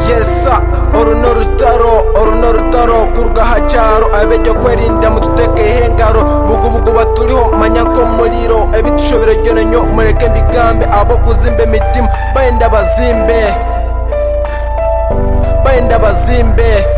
yesa oruno rutaro kuruga hacharo abejo kwerinda mututeke hengaro bugubugu baturiho manyanko muriro ebitushobere gyenenyo mureke mbigambe abo kuzimbe mitima bayenda bazimbe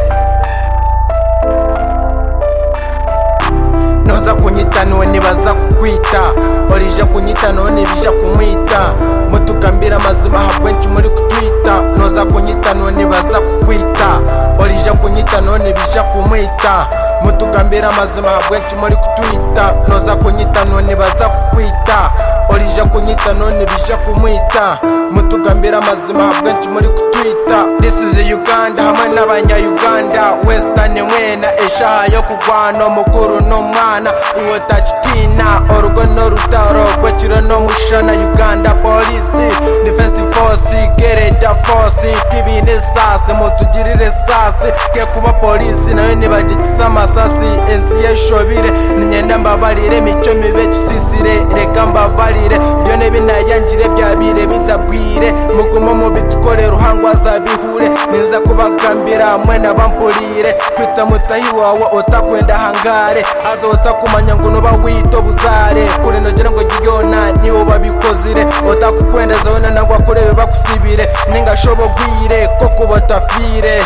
noza kunyita none baza kukwita orije kunyita none bija kumwita mutukambira amazima habwenshi muri kutwita noza kunyita none baza kukwita orije kunyita none bija kumwita mutukambira amazima habwenshi muri kutwita noza kunyita none baza kukwita orije kunyita none bija kumwita mutukambira amazima habwenshi muri kutwita. This is Uganda hamwe n'abanya-Uganda Western mwena eshaha yo kugwana mukuru no mwana uwo tachitina orugo no rutaro kwechiro no mushana Uganda police defense force gereda force kibine sase mutugirire sase ke kuba police nayo nibagikisa amasasi ensi yeshobire ninyenda mbabarire mico mibe tusisire reka mbabarire byone binayangire byabire bitabwire mugumo mu bitukore ruhangwa zabihure niza kubagambira mwena bampurire kwita mutahi wawe utakwenda hangare aza utakumanya ngo no bawito buzare kure nogera ngo giyona niwo babikozire utakukwenda zona nangwa kurebe bakusibire ningashobogwire ko kubatafire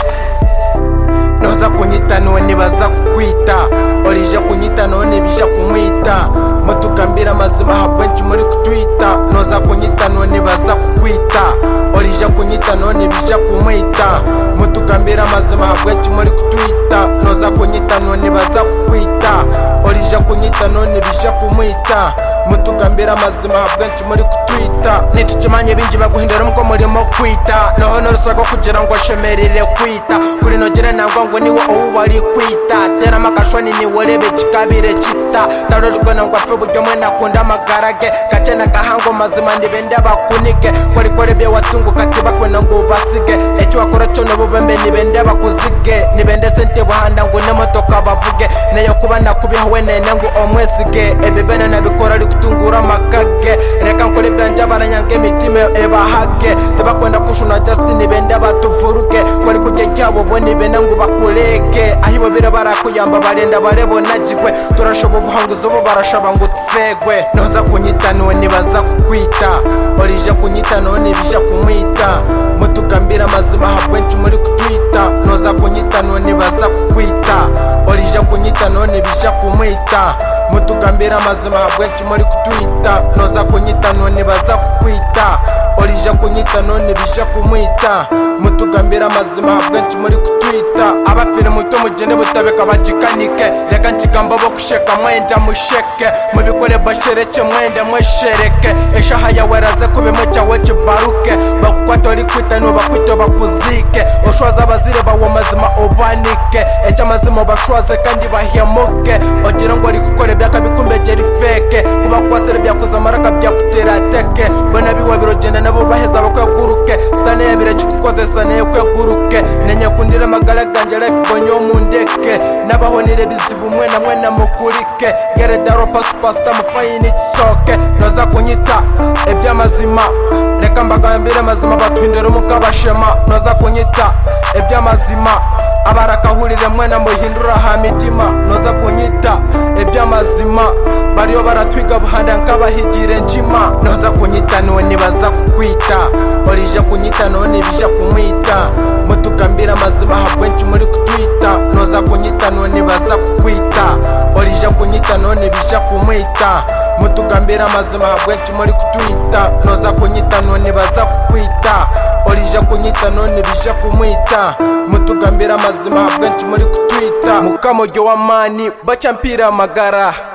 noza kunyita none baza kukwita orije kunyita none bija kumwita mutukambira amazima habwenshi muri kutwita noza kunyita none baza kukwita orije kunyita none bija kumwita mutukambira amazima habwenshi muri kutwita noza kunyita none baza kukwita orije kunyita none bija kumwita mutukambira amazima habwenshi muri kutwita nitukimanye binji baguhindura muko murimo kwita noho norusago kugira ngo shemerere kwita kuri nogera nangwa ngo niwo bari kwita tera makashwani ni werebe kikabire kita tarorwa nangwa fe buryo mwe nakunda amagarage kacena kahango mazima ndibende bakunike kore bye watunguka tibakwe nango basige echo wakora cyo no bubembe nibende bakuzige nibende sente buhanda ngo nemotoka bavuge neyo kuba nakubiho wenene ngo omwesige ebebene nabikora ari kutungura makage reka nkore byanje baranyange mitime ebahage tibakwenda kushuna Justin nibende batuvuruke kore kujye cyabo bone bene ngo bakureke ahibo bira barakuyamba barenda barebona jigwe turashobo buhanguzo bo barashaba ngo tufegwe noza kunyita none baza kukwita orije kunyita none bija kumwita mutukambira amazima habwenshi muri kutwita noza kunyita none baza kukwita orije kunyita none bija kumwita mutukambira amazima habwenshi muri kutwita noza kunyita none baza kukwita orije kunyita none bija kumwita mutugambira amazima habwenshi muri kutwita abafire muto mugende butabeka bajikanike reka nkigamba bo kusheka mwenda musheke mubikore bashereke mwenda mweshereke eshaha yawe raze kubimwe cyawe kibaruke bakukwatori kwita no bakwito bakuzike oshwaza bazire bawo mazima obanike echa mazima bashwaze kandi bahiamoke ogira ngo ari gukore byakabikumegera feke kuba kwasere byakoza maraka byakutera teke bona biwa birogenda nabo baheza bakweguruke stane yabire kikukoze sane kweguruke nenya kundira magala ganje life bonyo mundeke nabahonire bizibu mwena mukurike gere daro pasta mufayini kisoke noza kunyita ebyamazima reka mbagambire mazima batwindera mukabashema noza kunyita ebyamazima abarakahurire mwena muhindura ha mitima noza kunyita ebyamazima bariyo baratwiga buhanda nkabahigire njima noza kunyita none baza kukwita orije kunyita none bija kumwita mutukambira amazima habwenshi muri kutwita noza kunyita none baza kukwita orije kunyita none bija kumwita mutukambira amazima habwenshi muri kutwita noza kunyita none baza kukwita orije kunyita none bija kumwita mutugambira amazima habwenshi muri kutwita mukamojyo wa mani bacampira magara.